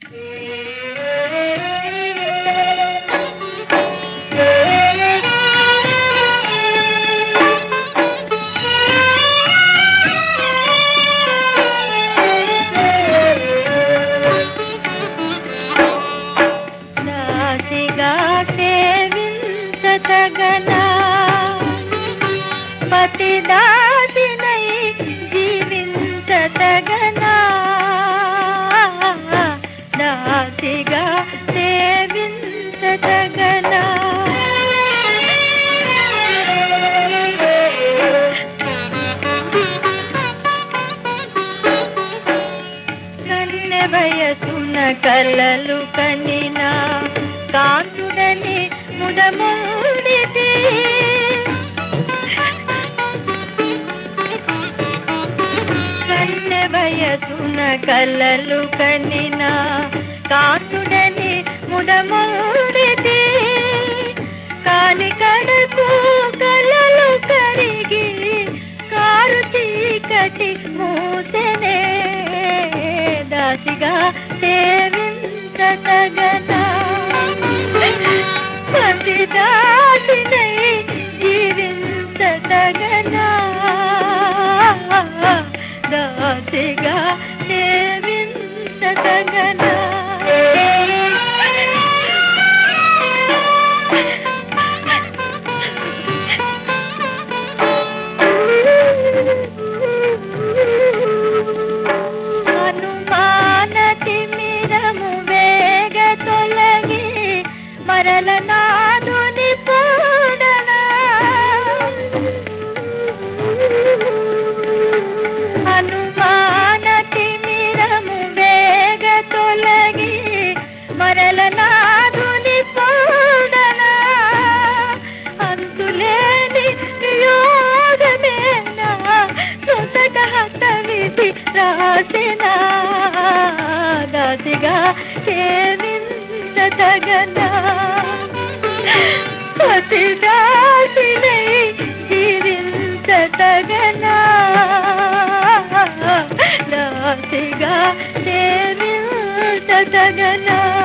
పతిదాసినై జీవించతగనా దాసిగా సేవించతగనా కన్నె వయసున కలలు కనినా కాంతుడని ముదమూడితే కన్నె వయసున కలలు కనినా కాంతుడని ముదమూడితే కాలి కడకు కలలు కరిగి కారు చీకటి మూసెనే దాసిగా సేవించతగనా పతిదాసినై జీవించతగనా దాసిగా సేవించతగనా మరలనాదుని పోడనా అనుమాన తిమిరము వేగ తొలగి మరలనాదుని పోడనా అంతులేని యోగమేనా సుతట హత విధి రాసినా దాసిగా సేవించతగనా పతిదాసినై జీవించతగనా దాసిగా సేవించతగనా